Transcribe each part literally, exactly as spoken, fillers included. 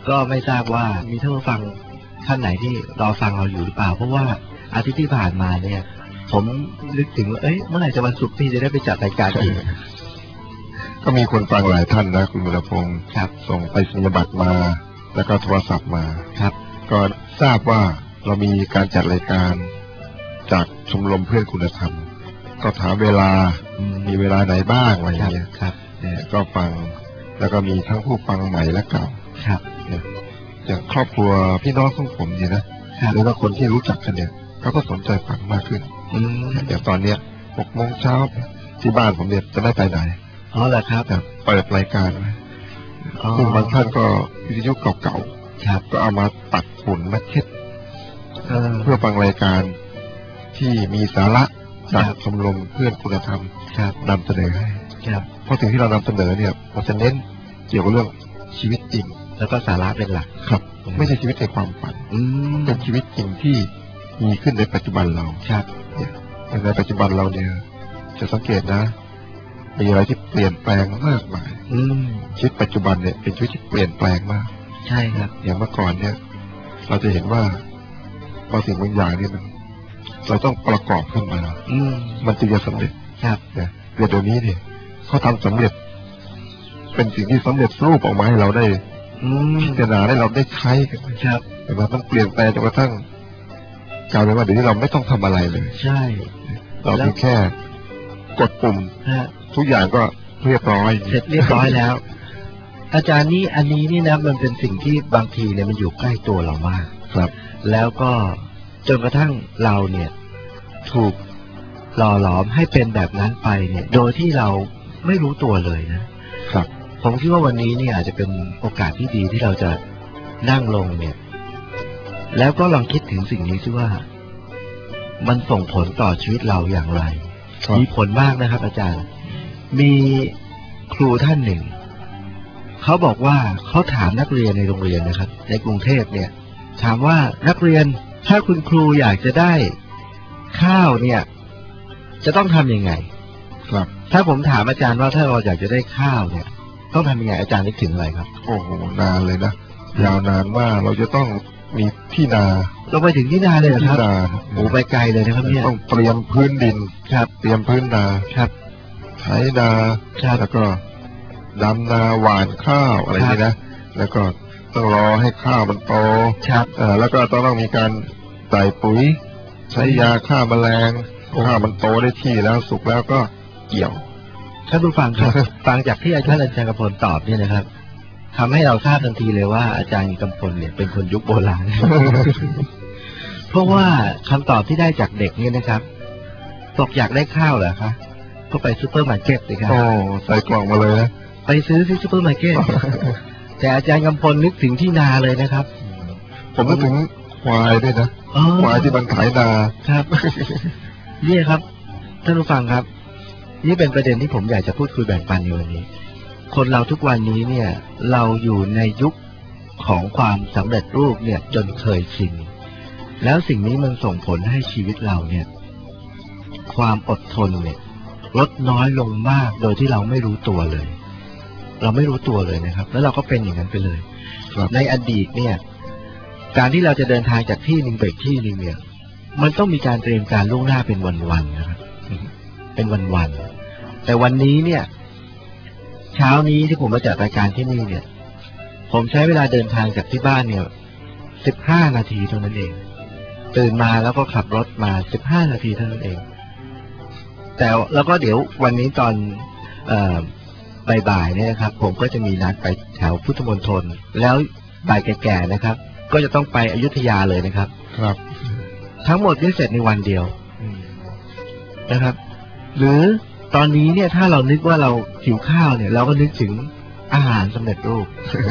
ก็ไม่ทราบว่ามีท่านผู้ฟังท่านไหนที่รอฟังเราอยู่หรือเปล่าเพราะว่าอาทิตย์ที่ผ่านมาเนี่ยผมนึกถึงว่าเอ้ยเมื่อไหร่จะวันศุกร์ที่จะได้ไปจัดรายการอีกก็มีคนฟังหลายท่านนะคุณบุรพงศ์ครับส่งไปสัญญบัตรมาแล้วก็โทรศัพท์มาครับก็ทราบว่าเรามีการจัดรายการจากชมรมเพื่อนคุณธรรมก็ถามเวลามีเวลาไหนบ้างอะไรอย่างเงี้ยครับเนี่ยก็ฟังแล้วก็มีทั้งผู้ฟังใหม่และเก่าครับเนี่ยอย่างครอบครัวพี่น้องของผมเนี่ยนะหรือว่าคนที่รู้จักกันเนี่ยเขาก็สนใจฟังมากขึ้นอย่างตอนเนี้ยหกโมงเช้าที่บ้านผมเนี่ยจะไม่ไปไหนอ๋อเหรอครับแต่เปิดรายการซึ่งบางท่านก็วิทยุเก่าๆก็เอามาตัดฝุ่นมาเช็ดเพื่อฟังรายการที่มีสาระจากชมรมเพื่อนคุณธรรมนำเสนอให้เพราะสิ่งที่เรานำเสนอเนี่ยเราจะเน้นเกี่ยวกับเรื่องชีวิตจริงแล้วก็สาระเป็นหลักครับไม่ใช่ชีวิตในความฝันเป็นชีวิตจริงที่มีขึ้นในปัจจุบันเราครับในปัจจุบันเราเนี่ยจะสังเกตนะมีอะไรที่เปลี่ยนแปลงมากมายชีวิตปัจจุบันเนี่ยเป็นชีวิตที่เปลี่ยนแปลงมากใช่ครับอย่างเมื่อก่อนเนี่ยเราจะเห็นว่าบางสิ่งบางอย่างเนี่ยมันเราต้องประกอบขึ้นมามันจึงจะสำเร็จครับเนี่ยเดี๋ยวนี้เนี่ยเขาทำสำเร็จเป็นสิ่งที่สำเร็จรูปออกมาให้เราได้พิจารณาให้เราได้ใช้กันครับแต่ว่าต้องเปลี่ยนแปลงจนกระทั่งกลายเป็นว่าเดี๋ยวนี้เราไม่ต้องทำอะไรเลยใช่เราเพียงแค่กดปุ่มทุกอย่างก็เรียบร้อยเสร็จเรียบร้อยแล้วอาจารย์นี่อันนี้นี่นะมันเป็นสิ่งที่บางทีเนี่ยมันอยู่ใกล้ตัวเรามากครับแล้วก็จนกระทั่งเราเนี่ยถูกหล่อหลอมให้เป็นแบบนั้นไปเนี่ยโดยที่เราไม่รู้ตัวเลยนะครับผมคิดว่าวันนี้เนี่ยอาจจะเป็นโอกาสที่ดีที่เราจะนั่งลงเนี่ยแล้วก็ลองคิดถึงสิ่งนี้ซิว่ามันส่งผลต่อชีวิตเราอย่างไรมีผลมากนะครับอาจารย์มีครูท่านหนึ่งเขาบอกว่าเขาถามนักเรียนในโรงเรียนนะครับในกรุงเทพเนี่ยถามว่านักเรียนถ้าคุณครูอยากจะได้ข้าวเนี่ยจะต้องทำยังไงครับถ้าผมถามอาจารย์ว่าถ้าเราอยากจะได้ข้าวเนี่ยต้องทำยังไงอาจารย์นึกถึงอะไรครับโอ้โหนานเลยนะยาวนานว่าเราจะต้องมีที่นาเราไปถึงที่นาเลยเหรอครับโอ้ไปไกลเลยนะครับเนี่ยต้องเตรียมพื้นดินครับเตรียมพื้นนาครับไถนาแล้วก็ดำนาหว่านข้าวอะไรนี่นะแล้วก็ต้องรอให้ข้าวมันโตครับอ่าแล้วก็ต้องมีการใส่ปุ๋ยใช้ยาฆ่าแมลงข้าวมันโตได้ที่แล้วสุกแล้วก็เกี่ยวท่านผู้ฟังครับ ฟังจากที่อาจารย์อาจารย์กำพลตอบเนี่ยนะครับทำให้เราทราบทันทีเลยว่าอาจารย์กำพลเนี่ยเป็นคนยุคโบราณ เพราะว่าคำตอบที่ได้จากเด็กเนี่ยนะครับตกอยากได้ข้าวเหรอคะก็ไปซูเปอร์มาร์เก็ตสิครับโอ้ใส่กล่องมาเลยนะไปซื้อที่ซูเปอร์มาร์เก็ต แต่อาจารย์กำพลนึกถึงที่นาเลยนะครับผมนึกถึงควายด้วยนะควายที่มันไถนาครับ นี่ครับท่านผู้ฟังครับนี่เป็นประเด็นที่ผมอยากจะพูดคุยแบ่งปันในวันนี้คนเราทุกวันนี้เนี่ยเราอยู่ในยุคของความสำเร็จรูปเนี่ยจนเคยชินแล้วสิ่งนี้มันส่งผลให้ชีวิตเราเนี่ยความอดทนเนี่ยลดน้อยลงมากโดยที่เราไม่รู้ตัวเลยเราไม่รู้ตัวเลยนะครับแล้วเราก็เป็นอย่างนั้นไปเลยในอดีตเนี่ยการที่เราจะเดินทางจากที่หนึ่งไปที่หนึ่งเนี่ยมันต้องมีการเตรียมการล่วงหน้าเป็นวันๆนะครับเป็นวันๆแต่วันนี้เนี่ยเช้านี้ที่ผมมาจัดรายการที่นี่เนี่ยผมใช้เวลาเดินทางจากที่บ้านเนี่ยสิบห้านาทีเท่านั้นเองตื่นมาแล้วก็ขับรถมาสิบห้านาทีเท่านั้นเองแต่แล้วก็เดี๋ยววันนี้ตอนเอ่อบ่ายๆเนี่ยนะครับผมก็จะมีนัดไปแถวพุทธมณฑลแล้วบ่ายแก่ๆนะครับก็จะต้องไปอยุธยาเลยนะครับครับทั้งหมดได้เสร็จในวันเดียวนะครับหรือตอนนี้เนี่ยถ้าเรานึกว่าเราหิวข้าวเนี่ยเราก็นึกถึงอาหารสำเร็จรูป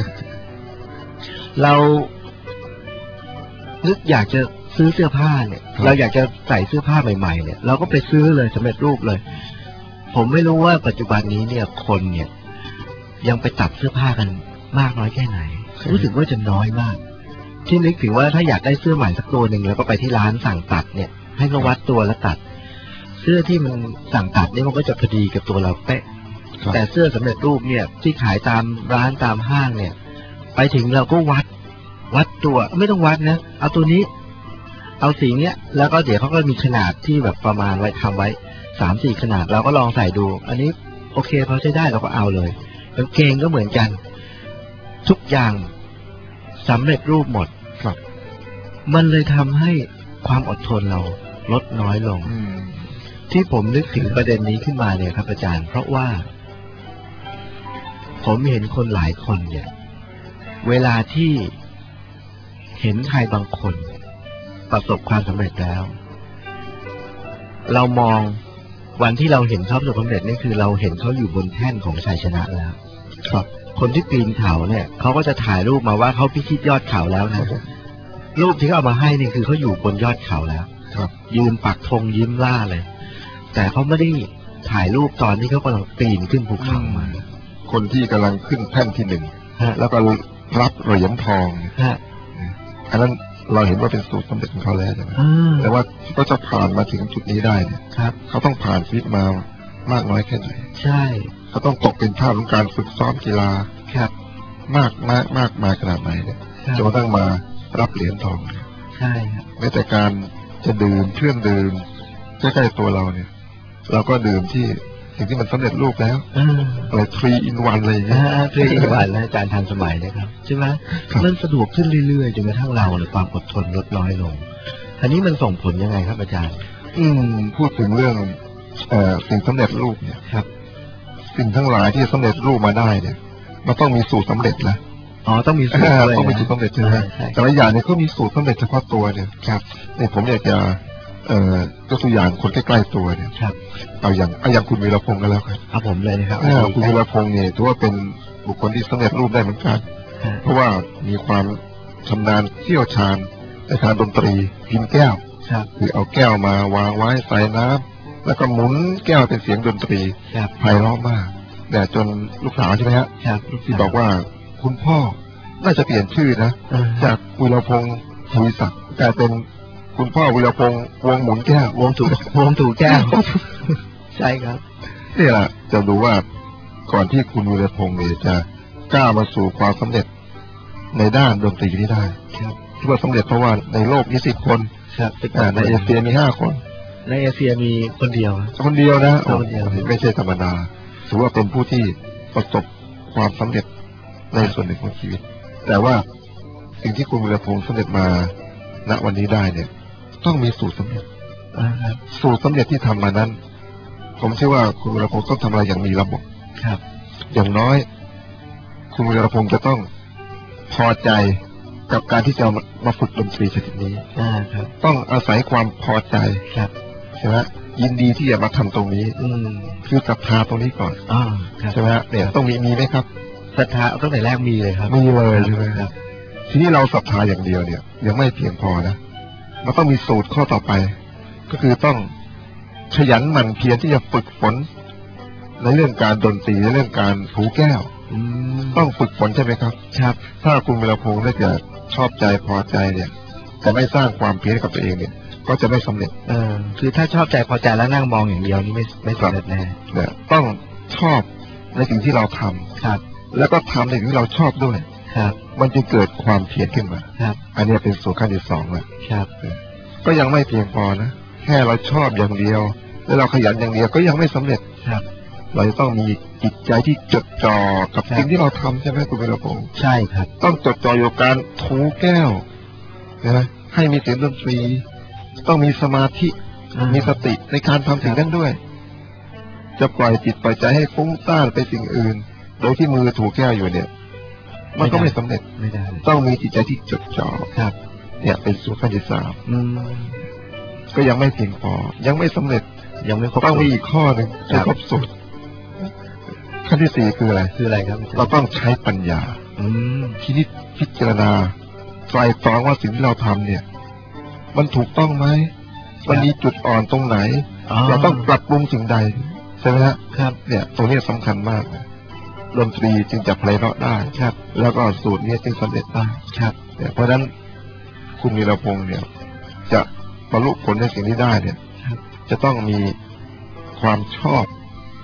เรานึกอยากจะซื้อเสื้อผ้าเนี่ยเราอยากจะใส่เสื้อผ้าใหม่ๆเนี่ยเราก็ไปซื้อเลยสำเร็จรูปเลยผมไม่รู้ว่าปัจจุบันนี้เนี่ยคนเนี่ยยังไปตัดเสื้อผ้ากันมากน้อยแค่ไหนรู้สึกว่าจะน้อยมากที่นึกถึงว่าถ้าอยากได้เสื้อใหม่สักตัวหนึ่งแล้วก็ไปที่ร้านสั่งตัดเนี่ยให้เขาวัดตัวแล้วตัดเสื้อที่มันสั่งตัดนี่มันก็จะพอดีกับตัวเราเป๊ะแต่เสื้อสำเร็จรูปเนี่ยที่ขายตามร้านตามห้างเนี่ยไปถึงเราก็วัดวัดตัวไม่ต้องวัดนะเอาตัวนี้เอาสีเนี้ยแล้วก็เดี๋ยวเขาก็มีขนาดที่แบบประมาณไว้ทำไว้สามสี่ขนาดเราก็ลองใส่ดูอันนี้โอเคพอใช้ได้เราก็เอาเลยกางเกงก็เหมือนกันทุกอย่างสำเร็จรูปหมดครับมันเลยทำให้ความอดทนเราลดน้อยลงที่ผมนึกถึงประเด็นนี้ขึ้นมาเนี่ยครับอาจารย์เพราะว่าผมเห็นคนหลายคนเนี่ยเวลาที่เห็นใครบางคนประสบความสำเร็จแล้วเรามองวันที่เราเห็นเขาประสบความสำเร็จนี่คือเราเห็นเขาอยู่บนแท่นของชัยชนะแล้วครับคนที่ปีนเขาเนี่ยเขาก็จะถ่ายรูปมาว่าเขาพิชิตยอดเขาแล้วนะรูปที่เขาเอามาให้นี่คือเขาอยู่บนยอดเขาแล้วครับยืนปักธงยิ้มล่าเลยแต่เขาไม่ได้ถ่ายรูปตอนที่เขากำลังปีนขึ้นภูเขามาคนที่กำลังขึ้นแท่นที่หนึ่งแล้วก็รับเหรียญทองอันนั้นเราเห็นว่าเป็นสูตรสำเร็จของเขาแล้วใช่ไหมแต่ว่าก็จะผ่านมาถึงจุดนี้ได้เนี่ยเขาต้องผ่านชีวิตมามากน้อยแค่ไหนใช่เขาต้องตกเป็นท่าของการฝึกซ้อมกีฬาครับมากมากมากมาขนาดไหนเนี่ยจนกระทั่งมารับเหรียญทองใช่ครับแม้แต่การจะดื่มเครื่องดื่มใกล้ๆตัวเราเนี่ยเราก็ดื่มที่สิ่งที่มันสำเร็จรูปแล้วอะไรทรีอินวันอะไรอย่างเงี้ยทรีอินวันนะอาจารย์ทันสมัยนะครับใช่ไหมมันสะดวกขึ้นเรื่อยๆจนกระทั่งเราเนี่ยความอดทนลดน้อยลงอันนี้มันส่งผลยังไงครับอาจารย์อืมพูดถึงเรื่องเอ่อสิ่งสำเร็จรูปเนี่ยครับสิ่งทั้งหลายที่สำเร็จรูปมาได้เนี่ยมันต้องมีสูตรสำเร็จนะอ๋อต้องมีสูตรต้องมีสูตรสำเร็จใช่ไหมแต่ละอย่างเนี่ยก็มีสูตรสำเร็จเฉพาะตัวเนี่ยครับเนี่ยผมอยากจะเอ่อยกตัวอย่างคนใกล้ๆตัวเนี่ยครับเอาอย่างเอาอย่างคุณวีรพงษ์กันแล้วครับเอาผมเลยนะครับคุณวีรพงษ์เนี่ยถือว่าเป็นบุคคลที่สำเร็จรูปได้เหมือนกันเพราะว่ามีความชำนาญเชี่ยวชาญในการดนตรีพิมพ์แก้วคือเอาแก้วมาวางไว้ใส่น้ำแล้วก็หมุนแก้วเป็นเสียงดนตรีไพเราะมากแต่จนลูกสาวใช่ไหมฮะที่บอกว่าคุณพ่อน่าจะเปลี่ยนชื่อนะจากวีรพงษ์ทวีศักดิ์กลายเป็นคุณพ่อวีรพงษ์วงหมุนแก้ววงถูกวงถูกแก้วใช่ครับนี่แหละจะดูว่าก่อนที่คุณวีรพงษ์เนี่ยจะก้าวมาสู่ความสำเร็จในด้านดนตรีนี้ได้ที่ว่าสำเร็จเพราะว่าในโลกมีสิบคนในเอเชียมีห้าคนในเอเชียมีคนเดียวคนเดียวนะคนเดียวไม่ใช่ธรรมดาถือว่าเป็นผู้ที่ประสบความสำเร็จในส่วนหนึ่งของชีวิตแต่ว่าสิ่งที่คุณวีรพงษ์สำเร็จมาณวันนี้ได้เนี่ยต้องมีสูตรสำเร็จสูตรสำเร็จที่ทำมานั้นผมเชื่อว่าคุณวีรพงษ์ต้องทำอะไรอย่างมีระบบครับอย่างน้อยคุณวีรพงษ์จะต้องพอใจกับการที่จะมาฝึกดนตรีชนิดนี้ต้องอาศัยความพอใจใช่ไหมยินดีที่จะมาทำตรงนี้คือศรัทธาตรงนี้ก่อนใช่ไหมเนี่ยต้องมีมีไหมครับศรัทธาตั้งแต่แรกมีเลยครับมีเลยใช่ไหมครับทีนี้เราศรัทธาอย่างเดียวเนี่ยยังไม่เพียงพอนะมันต้องมีสูตรข้อต่อไปก็คือต้องขยันหมั่นเพียรที่จะฝึกฝนในเรื่องการดนตรีในเรื่องการถูแก้วต้องฝึกฝนใช่ไหมครับครับถ้าคุณวีรพงษ์ได้จะชอบใจพอใจเนี่ยแต่ไม่สร้างความเพียรกับตัวเองเนี่ยก็จะไม่สำเร็จเออคือถ้าชอบใจพอใจแล้วนั่งมองอย่างเดียวนี่ไม่ไม่สำเร็จแน่เนี่ยต้องชอบในสิ่งที่เราทำครับแล้วก็ทำในสิ่งที่เราชอบด้วยครับมันจะเกิดความเพียรขึ้นมาครับอันนี้เป็นสูตรขั้นที่สองแล้วครับก็ยังไม่เพียงพอนะแค่เราชอบอย่างเดียวแล้วเราขยันอย่างเดียวก็ยังไม่สำเร็จครับเราจะต้องมีจิตใจที่จดจ่อกับสิ่งที่เราทำใช่ไหมคุณวีรพงษ์ใช่ครับต้องจดจ่ออยู่การถูแก้วนะให้มีเสียงดนตรีต้องมีสมาธิมีสติในการทำสิ่งนั้นด้วยจะปล่อยจิตปล่อยใจให้ฟุ้งซ่านไปสิ่งอื่นโดยที่มือถูแก้วอยู่เนี่ยมันก็ไม่สำเร็จไม่ได้ต้องมีจิตใจที่จดจ่อครับเนี่ยเป็นสูตรขั้นที่สามก็ยังไม่เพียงพอยังไม่สำเร็จยังไม่ครบต้องมีอีกข้อหนึ่งให้ครบสูตรขั้นที่สี่คืออะไรคืออะไรครับเราต้องใช้ปัญญาพินิจพิจารณาไตร่ตรองว่าสิ่งที่เราทำเนี่ยมันถูกต้องไหมมันมีจุดอ่อนตรงไหนเราต้องปรับปรุงสิ่งใดใช่ไหมครับเนี่ยตรงนี้สำคัญมากดนตรีจึงจะไพเราะได้ครับแล้วก็สูตรนี้จึงสำเร็จได้ครับเนี่ยเพราะฉะนั้นคุณวีรพงษ์เนี่ยจะบรรลุผลในสิ่งนี้ได้เนี่ยจะต้องมีความชอบ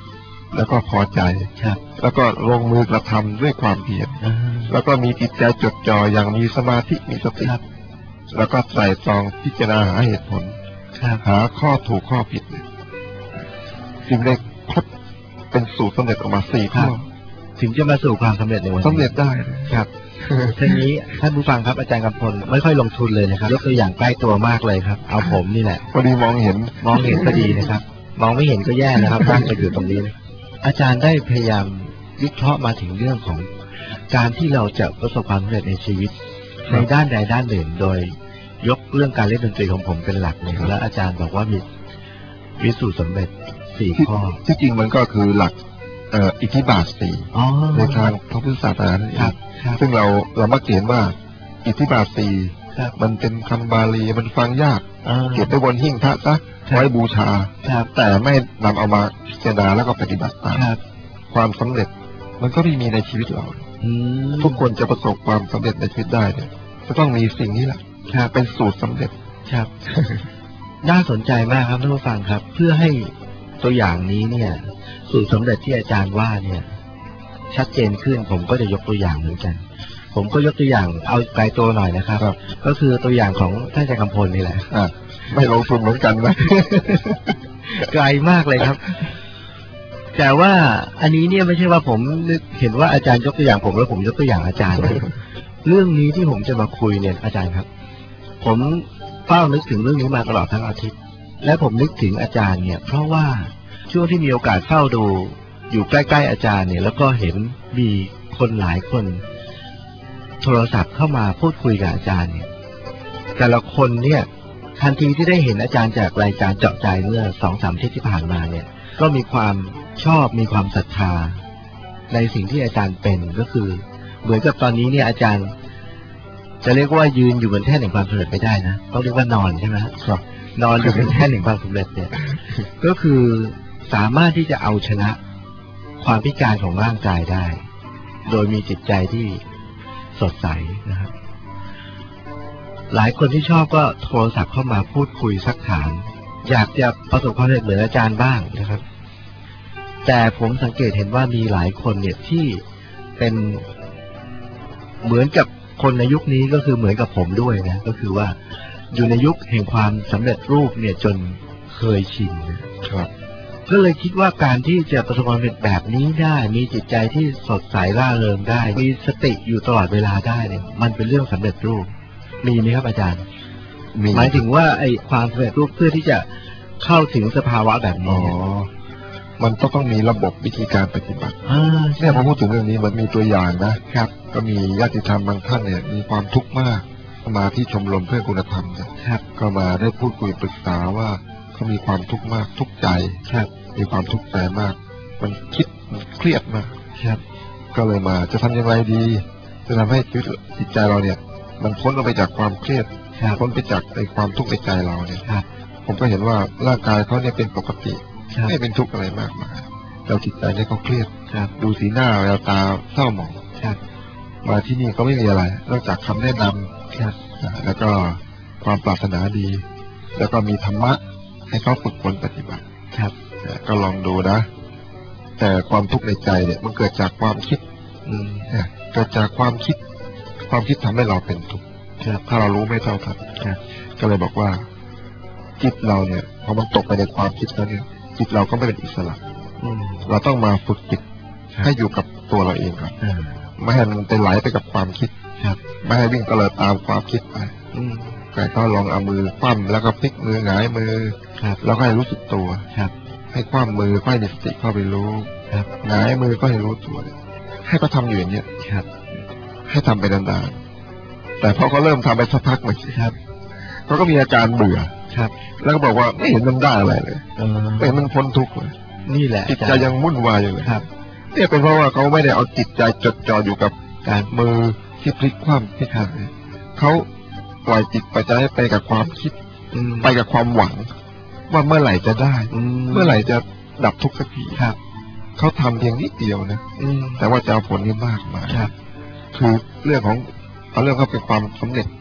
แล้วก็พอใจแล้วก็ลงมือกระทำด้วยความเพียรแล้วก็มีจิตใจจดจ่ออย่างมีสมาธิมีสติแล้วก็ไตร่ตรองพิจารณาหาเหตุผลหาข้อถูกข้อผิดจึงได้ครบเป็นสูตรสำเร็จออกมาสี่ข้อถึงจะมาสู่ความสำเร็จในวันนี้สำเร็จได้ครับทีนี้ท่านผู้ฟังครับอาจารย์กำพลไม่ค่อยลงทุนเลยนะครับยกตัวอย่างใกล้ตัวมากเลยครับเอาผมนี่แหละพอดีมองเห็นมองเห็นพอดีนะครับมองไม่เห็นก็แย่นะครับตั้งไปอยู่ตรงนี้อาจารย์ได้พยายามวิเคราะห์มาถึงเรื่องของการที่เราจะประสบความสำเร็จในชีวิตในด้านใดด้านหนึ่งโดยยกเรื่องการเล่นดนตรีของผมเป็นหลักเนี่ยแล้วอาจารย์บอกว่ามีวิสูตรสำเร็จสี่ข้อที่จริงมันก็คือหลักอิทธิบาทสี่ในทางพระพุทธศาสนานั่นเองซึ่งเราเรามักเห็นว่าอิทธิบาทสี่มันเป็นคำบาลีมันฟังยากเก็บไว้บนหิ้งพระซะไว้บูชาแต่ไม่นำเอามาพิจารณาแล้วก็ปฏิบัติตามความสำเร็จมันก็ไม่มีในชีวิตเราทุกคนจะประสบความสำเร็จในชีวิตได้เนี่ยจะต้องมีสิ่งนี้แหละเป็นสูตรสำเร็จครับน่าสนใจมากครับท่านผู้ฟังครับเพื่อให้ตัวอย่างนี้เนี่ยสูตรสำเร็จที่อาจารย์ว่าเนี่ยชัดเจนขึ้นผมก็จะยกตัวอย่างเหมือนกันผมก็ยกตัวอย่างเอาไกลตัวหน่อยนะครับก็คือตัวอย่างของท่านอาจารย์กำพลนี่แหละไม่ลงทุนเหมือนกันนะไกลมากเลยครับแต่ว่าอันนี้เนี่ยไม่ใช่ว่าผมเห็นว่าอาจารย์ยกตัวอย่างผมแล้วผมยกตัวอย่างอาจารย์เรื่องนี้ที่ผมจะมาคุยเนี่ยอาจารย์ครับผมเฝ้านึกถึงเรื่องนี้มาตลอดทั้งอาทิตย์และผมนึกถึงอาจารย์เนี่ยเพราะว่าช่วงที่มีโอกาสเฝ้าดูอยู่ใกล้ๆอาจารย์เนี่ยแล้วก็เห็นมีคนหลายคนโทรศัพท์เข้ามาพูดคุยกับอาจารย์เนี่ยแต่ละคนเนี่ยทันทีที่ได้เห็นอาจารย์จากรายการเจาะใจเมื่อสองสามอาทิตย์ที่ผ่านมาเนี่ยก็มีความชอบมีความศรัทธาในสิ่งที่อาจารย์เป็นก็คือเหมือนกับตอนนี้เนี่ยอาจารย์จะเรียกว่ายืนอยู่บนแท่นแห่งความสำเร็จไม่ได้นะต้องเรียกว่านอนใช่ไหมครับนอนอยู่บนแท่นแห่งความสำเร็จเนี่ยก็คือสามารถที่จะเอาชนะความพิการของร่างกายได้โดยมีจิตใจที่สดใสนะครับหลายคนที่ชอบก็โทรศัพท์เข้ามาพูดคุยซักถามอยากจะประสบความสำเร็จเหมือนอาจารย์บ้างนะครับแต่ผมสังเกตเห็นว่ามีหลายคนเนี่ยที่เป็นเหมือนกับคนในยุคนี้ก็คือเหมือนกับผมด้วยนะก็คือว่าอยู่ในยุคแห่งความสำเร็จรูปเนี่ยจนเคยชินนะครับก็เลยคิดว่าการที่จะประสบความสำเร็จแบบนี้ได้มีจิตใจที่สดใสร่าเริงได้มีสติอยู่ตลอดเวลาได้เนี่ยมันเป็นเรื่องสำเร็จรูปมีไหมครับอาจารย์หมายถึงว่าไอ้ความสำเร็จรูปเพื่อที่จะเข้าถึงสภาวะแบบนี้มันต้องต้องมีระบบวิธีการปฏิบัติเนี่ยพอพูดถึงเรื่องนี้มันมีตัวอย่างนะครับก็มีญาติธรรมบางท่านเนี่ยมีความทุกข์มากมาที่ชมรมเพื่อคุณธรรมนะครับก็มาได้พูดคุยปรึกษาว่าเขามีความทุกข์มากทุกข์ใจครับมีความทุกข์ใจมากมันคิดมันเครียดมากครับก็เลยมาจะทำอย่างไรดีจะทำให้จิตใจเราเนี่ยมันพ้นออกไปจากความเครียดพ้นไปจากในความทุกข์ในใจเราเนี่ยผมก็เห็นว่าร่างกายเขาเนี่ยเป็นปกติไม่เป็นทุกข์อะไรมากมายแต่จิตใจเนี่ยเขาเครียดดูสีหน้าแววตาเศร้าหมองมาที่นี่ก็ไม่มีอะไรนอกจากคำแนะนำแล้วก็ความปรารถนาดีแล้วก็มีธรรมะให้เขาฝึกฝนปฏิบัติครับก็ลองดูนะแต่ความทุกข์ในใจเนี่ยมันเกิดจากความคิดเกิดจากความคิดความคิดทำให้เราเป็นทุกข์ถ้าเรารู้ไม่เท่าทันก็เลยบอกว่าจิตเราเนี่ยพอมันตกไปในความคิดแล้วเนี่ยจิตเราก็ไม่เป็นอิสระเราต้องมาฝึกจิตให้อยู่กับตัวเราเองก่อนไม่ให้มันไปไหลไปกับความคิดไม่ให้วิ่งเตลิดตามความคิดไปแต่ก็ลองเอามือคว่ำแล้วก็พลิกมือหงายมือแล้วก็ให้รู้สึกตัวให้คว่ำมือค่อยมีสติเข้าไปรู้หงายมือก็ให้รู้ตัวให้เขาทำอยู่อย่างนี้ให้ทำไปนานๆแต่พอเขาเริ่มทำไปสักพักหนึ่งเขาก็มีอาการเบื่อแล้วก็บอกว่าไม่เห็นมันได้อะไรเลยไม่เห็นมันพ้นทุกข์เลยนี่แหละจิตใจยังวุ่นวายอยู่เลยเนี่ยเป็นเพราะว่าเขาไม่ได้เอาจิตใจจดจ่ออยู่กับการมือที่พลิกคว่ำที่ทำเขาปล่อยจิตไปใจไปกับความคิดไปกับความหวังว่าเมื่อไหร่จะได้เมื่อไหร่จะดับทุกข์สักทีเขาทำเพียงนิดเดียวนะแต่ว่าจะเอาผลนี่มากมายคือเรื่องของเอาเรื่องเขาเป็นความสำเร็จ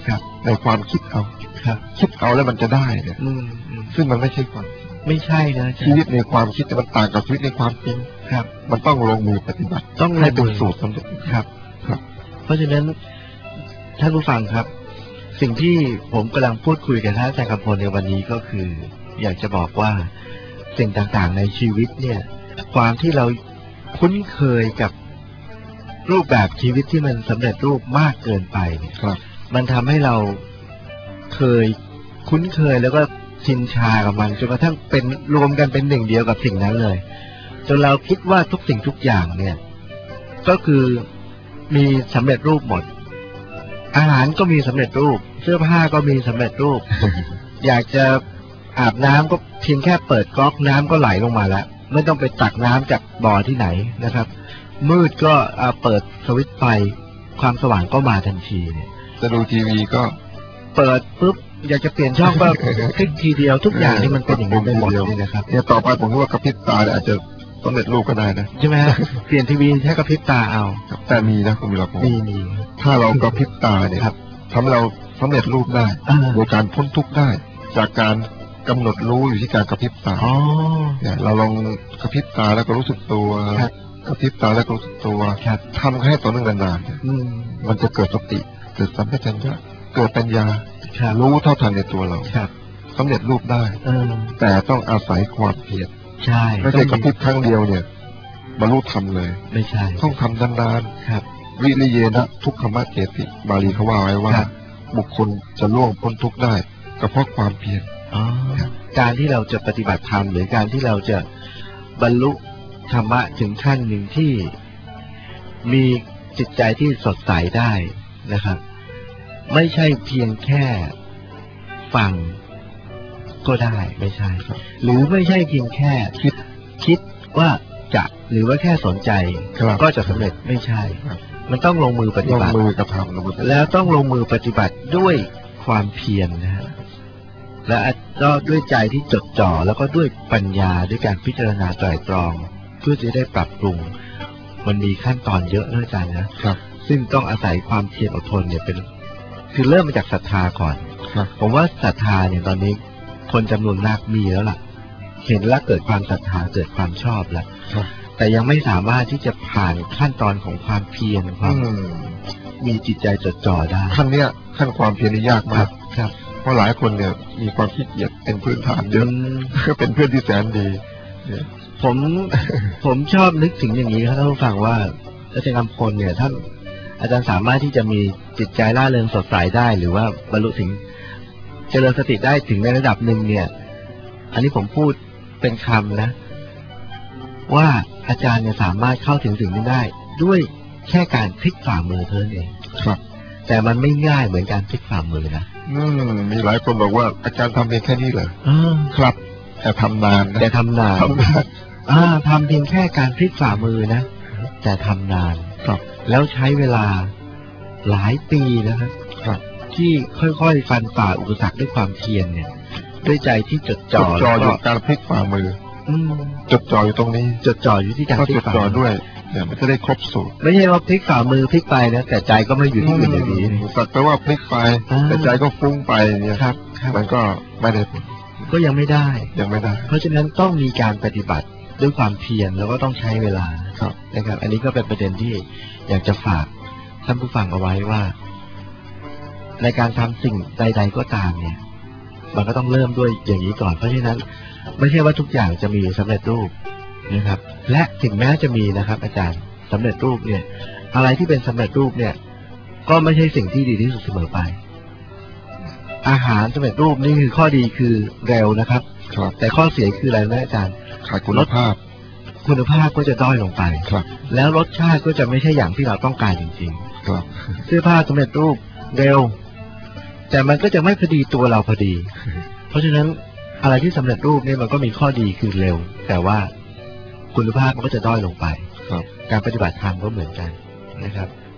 ครับในความคิดเอาครับคิดเอาแล้วมันจะได้เนี่ยซึ่งมันไม่ใช่ความไม่ใช่นะชีวิตในความคิดมันต่างกับชีวิตในความจริงครับมันต้องลงมือปฏิบัติต้องให้เป็นสูตรสำเร็จครับครับเพราะฉะนั้นท่านผู้ฟังครับสิ่งที่ผมกำลังพูดคุยกับท่านอาจารย์กำพลในวันนี้ก็คืออยากจะบอกว่าสิ่งต่างๆในชีวิตเนี่ยความที่เราคุ้นเคยกับรูปแบบชีวิตที่มันสำเร็จรูปมากเกินไปเนี่ยมันทำให้เราเคยคุ้นเคยแล้วก็ชินชากับมันจนกระทั่งเป็นรวมกันเป็นหนึ่งเดียวกับสิ่งนั้นเลยจนเราคิดว่าทุกสิ่งทุกอย่างเนี่ยก็คือมีสำเร็จรูปหมดอาหารก็มีสำเร็จรูปเสื้อผ้าก็มีสำเร็จรูป อยากจะอาบน้ำก็เพียงแค่เปิดก๊อกน้ำก็ไหลลงมาแล้วไม่ต้องไปตักน้ำจากบ่อที่ไหนนะครับมืดก็เปิดสวิตช์ไฟความสว่างก็มาทันทีเนี่ยจะดูทีวีก็เปิดปุ๊บอยากจะเปลี่ยนช่องก็คลิกทีเดียวทุกอย่างนี่มันเป็นอย่างนี้ไปหมดเลยนะครับเนี่ยต่อไปผมคิดว่ากระพริบตาอาจจะสำเร็จรูปก็ได้นะใช่ไหมเปลี่ยนทีวีแค่กระพริบตาเอาแต่มีนะคุณวิรพงศ์มีมีถ้าเรากระพริบตาเนี่ยทำให้เราสำเร็จรูปได้โดยการพ้นทุกข์ได้จากการกำหนดรู้อยู่ที่การกระพริบตาเนี่ยเราลองกระพริบตาแล้วก็รู้สึกตัวกระพริบตาแล้วก็รู้สึกตัวทำให้ต่อเนื่องนานๆมันจะเกิดสติเกิดสัมปชัญญะเกิดปัญญารู้เท่าทันในตัวเราสำเร็จรูปได้แต่ต้องอาศัยความเพียรใช่ไม่ใช่กระพริบครั้งเดียวเนี่ยบรรลุธรรมเลยไม่ใช่ต้องทำนานๆวิริเยนะทุกขมะเกติบาลีเขาว่าไว้ว่าบุคคลจะล่วงพ้นทุกข์ได้ก็เพราะความเพียรการที่เราจะปฏิบัติธรรมหรือการที่เราจะบรรลุธรรมะถึงขั้นหนึ่งที่มีจิตใจที่สดใสได้นะครับไม่ใช่เพียงแค่ฟังก็ได้ไม่ใช่หรือไม่ใช่เพียงแค่คิดคิดว่าจะหรือว่าแค่สนใจก็จะสำเร็จไม่ใช่มันต้องลงมือปฏิบัติลงมือกระทำแล้วต้องลงมือปฏิบัติด้วยความเพียรนะฮะและก็ด้วยใจที่จดจ่อแล้วก็ด้วยปัญญาด้วยการพิจารณาไตร่ตรองเพื่อจะได้ปรับปรุงมันมีขั้นตอนเยอะนะอาจารย์นะครับซึ่งต้องอาศัยความเพียรอดทนเนี่ยเป็นคือเริ่มมาจากศรัทธาก่อนผมว่าศรัทธาเนี่ยตอนนี้คนจำนวนมากมีแล้วล่ะเห็นแล้วเกิดความศรัทธาเกิดความชอบแล้วแต่ยังไม่สามารถที่จะผ่านขั้นตอนของความเพียรความมีจิตใจจดจ่อได้ขั้นเนี้ยขั้นความเพียรนี่ยากมากครับเพราะหลายคนเนี่ยมีความขี้เกียจเป็นพื้นฐานเยอะก็เป็นเพื่อนที่แสนดีผมผมชอบนึกถึงอย่างนี้ครับท่านผู้ฟังว่าอาจารย์กำพลเนี่ยท่านอาจารย์สามารถที่จะมีจิตใจร่าเริงสดใสได้หรือว่าบรรลุถึงเจริญสติได้ถึงในระดับหนึ่งเนี่ยอันนี้ผมพูดเป็นคำนะว่าอาจารย์เนี่ยสามารถเข้าถึงสิ่งนี้ได้ด้วยแค่การพลิกฝ่ามือเท่านั้นเองครับแต่มันไม่ง่ายเหมือนการพลิกฝ่ามือนะอืมมีหลายคนบอกว่าอาจารย์ทำเพียงแค่นี้เหรอครับแต่ทำนานแต่ทำนานอ่าทำเพียงแค่การพลิกฝ่ามือนะแต่ทำนานครับแล้วใช้เวลาหลายปีนะครับครับที่ค่อยๆฟันฝ่าอุปสรรคด้วยความเพียรเนี่ยด้วยใจที่จดจ่ออยู่การพลิกฝ่ามือจดจ่ออยู่ตรงนี้จดจ่ออยู่ที่การพลิกฝ่ามือด้วยเนี่ยมันจะได้ครบสูตรไม่ใช่ว่าพลิกฝ่ามือพลิกไปนะแต่ใจก็ไม่อยู่ที่อื่นอย่างนี้สักแต่ว่าพลิกไปแต่ใจก็ฟุ้งไปเนี่ยครับมันก็ไม่ได้ผลก็ยังไม่ได้ยังไม่ได้เพราะฉะนั้นต้องมีการปฏิบัติด้วยความเพียรแล้วก็ต้องใช้เวลาครับนะครับอันนี้ก็เป็นประเด็นที่อยากจะฝากท่านผู้ฟังเอาไว้ว่าในการทำสิ่งใดๆก็ตามเนี่ยมันก็ต้องเริ่มด้วยอย่างนี้ก่อนเพราะฉะนั้นไม่ใช่ว่าทุกอย่างจะมีสำเร็จรูปนะครับและถึงแม้จะมีนะครับอาจารย์สำเร็จรูปเนี่ยอะไรที่เป็นสำเร็จรูปเนี่ยก็ไม่ใช่สิ่งที่ดีที่สุดเสมอไปอาหารสำเร็จรูปนี่คือข้อดีคือเร็วนะครับแต่ข้อเสียคืออะไรนะอาจารย์ขาดคุณภาพคุณภาพก็จะด้อยลงไปครับแล้วรสชาติก็จะไม่ใช่อย่างที่เราต้องการจริงๆครับเสื้อผ้าสำเร็จรูปเร็วแต่มันก็จะไม่พอดีตัวเราพอดีเพราะฉะนั้นอะไรที่สำเร็จรูปเนี่ยมันก็มีข้อดีคือเร็วแต่ว่าคุณภาพมันก็จะด้อยลงไปครับการปฏิบัติธรรมก็เหมือนกันนะครับ